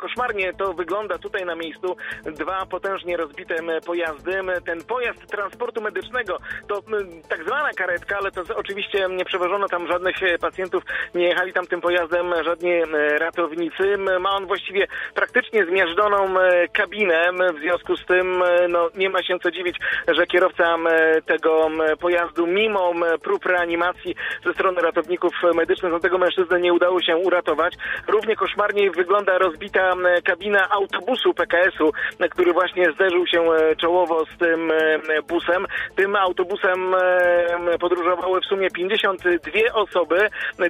Koszmarnie to wygląda tutaj na miejscu. Dwa potężnie rozbite pojazdy. Ten pojazd transportu medycznego to tak zwana karetka, ale to oczywiście nie przewożono tam żadnych pacjentów, nie jechali tam tym pojazdem żadni ratownicy. Ma on właściwie praktycznie zmiażdżoną kabinę, w związku z tym nie ma się co dziwić, że kierowca tego pojazdu mimo prób reanimacji ze strony ratowników medycznych tego mężczyznę nie udało się uratować. Równie koszmarnie wygląda rozbita kabina autobusu PKS-u, który właśnie zderzył się czołowo z tym busem. Tym autobusem podróżowały w sumie 52 osoby.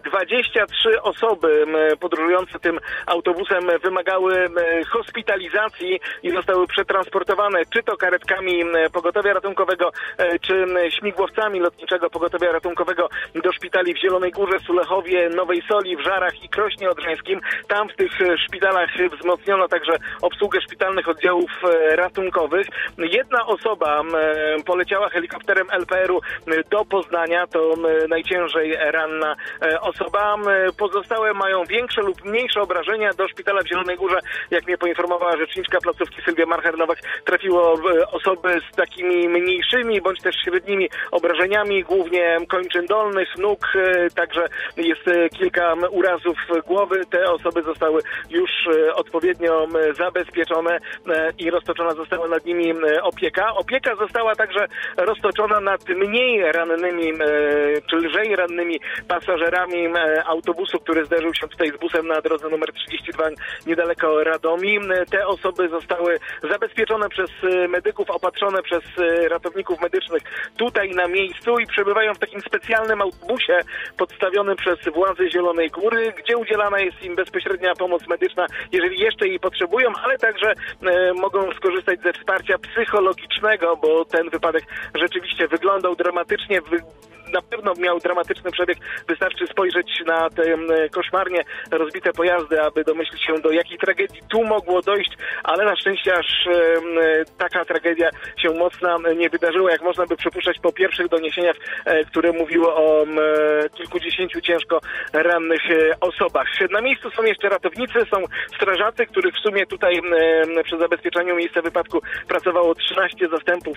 23 osoby podróżujące tym autobusem wymagały hospitalizacji i zostały przetransportowane czy to karetkami pogotowia ratunkowego, czy śmigłowcami lotniczego pogotowia ratunkowego do szpitali w Zielonej Górze, Sulechowie, Nowej Soli, w Żarach i Krośnie Odrzańskim. Tam w tych szpitalach wzmocniono także obsługę szpitalnych oddziałów ratunkowych. Jedna osoba poleciała helikopterem LPR-u do Poznania, to najciężej ranna osoba. Pozostałe mają większe lub mniejsze obrażenia. Do szpitala w Zielonej Górze, jak mnie poinformowała rzeczniczka placówki Sylwia Marcher-Nowak, trafiło osoby z takimi mniejszymi bądź też średnimi obrażeniami, głównie kończyn dolnych, nóg, także jest kilka urazów głowy. Te osoby zostały już odpowiednio zabezpieczone i roztoczona została nad nimi opieka. Opieka została także roztoczona nad mniej rannymi, czy lżej rannymi pasażerami autobusu, który zderzył się tutaj z busem na drodze numer 32 niedaleko Radomi. Te osoby zostały zabezpieczone przez medyków, opatrzone przez ratowników medycznych tutaj na miejscu i przebywają w takim specjalnym autobusie podstawionym przez władze Zielonej Góry, gdzie udzielana jest im bezpośrednia pomoc medyczna, jeżeli jeszcze jej potrzebują, ale także mogą skorzystać ze wsparcia psychologicznego, bo ten wypadek rzeczywiście wyglądał dramatycznie, na pewno miał dramatyczny przebieg. Wystarczy spojrzeć na te koszmarnie rozbite pojazdy, aby domyślić się, do jakiej tragedii tu mogło dojść, ale na szczęście aż taka tragedia się mocna nie wydarzyła, jak można by przypuszczać po pierwszych doniesieniach, które mówiły o kilkudziesięciu ciężko rannych osobach. Na miejscu są jeszcze ratownicy, są strażacy, których w sumie tutaj przy zabezpieczaniu miejsca wypadku pracowało 13 zastępów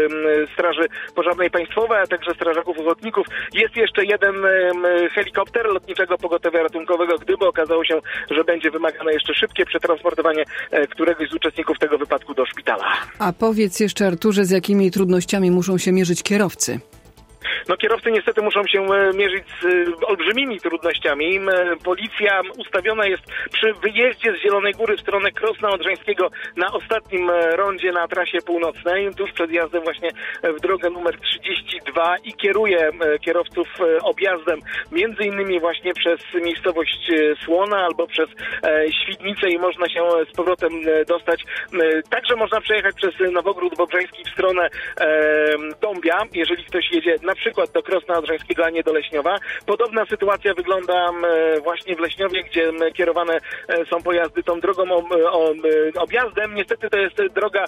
Straży Pożarnej Państwowej, a także strażaków ochotników. Jest jeszcze jeden helikopter lotniczego pogotowia ratunkowego, gdyby okazało się, że będzie wymagane jeszcze szybkie przetransportowanie któregoś z uczestników tego wypadku do szpitala. A powiedz jeszcze, Arturze, z jakimi trudnościami muszą się mierzyć kierowcy? Kierowcy niestety muszą się mierzyć z olbrzymimi trudnościami. Policja ustawiona jest przy wyjeździe z Zielonej Góry w stronę Krosna Odrzańskiego na ostatnim rondzie na trasie północnej, tuż przed jazdem właśnie w drogę numer 32 i kieruje kierowców objazdem między innymi właśnie przez miejscowość Słona albo przez Świdnicę i można się z powrotem dostać. Także można przejechać przez Nowogród Bobrzański w stronę Dąbia, jeżeli ktoś jedzie na przykład do Krosna Odrzańskiego, a nie do Leśniowa. Podobna sytuacja wygląda właśnie w Leśniowie, gdzie kierowane są pojazdy tą drogą objazdem. Niestety to jest droga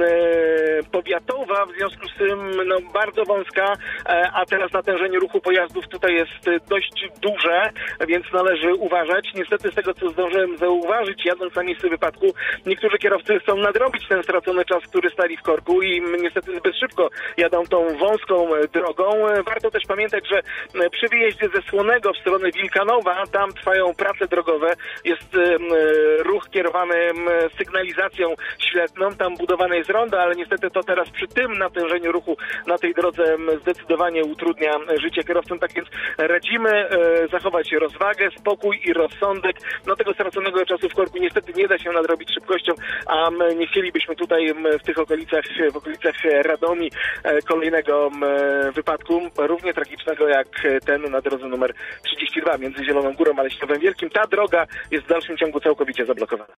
powiatowa, w związku z tym bardzo wąska, a teraz natężenie ruchu pojazdów tutaj jest dość duże, więc należy uważać. Niestety z tego, co zdążyłem zauważyć, jadąc na miejsce wypadku, niektórzy kierowcy chcą nadrobić ten stracony czas, który stali w korku i niestety zbyt szybko jadą tą wąską drogą. Warto też pamiętać, że przy wyjeździe ze Słonego w stronę Wilkanowa, tam trwają prace drogowe, jest ruch kierowany sygnalizacją świetlną, tam budowane jest rondo, ale niestety to teraz przy tym natężeniu ruchu na tej drodze zdecydowanie utrudnia życie kierowcom, tak więc radzimy zachować rozwagę, spokój i rozsądek. Tego straconego czasu w korku niestety nie da się nadrobić szybkością, a nie chcielibyśmy tutaj w tych okolicach, w okolicach Radomi kolejnego wypadku, równie tragicznego jak ten na drodze numer 32 między Zieloną Górą a Leśniowem Wielkim. Ta droga jest w dalszym ciągu całkowicie zablokowana.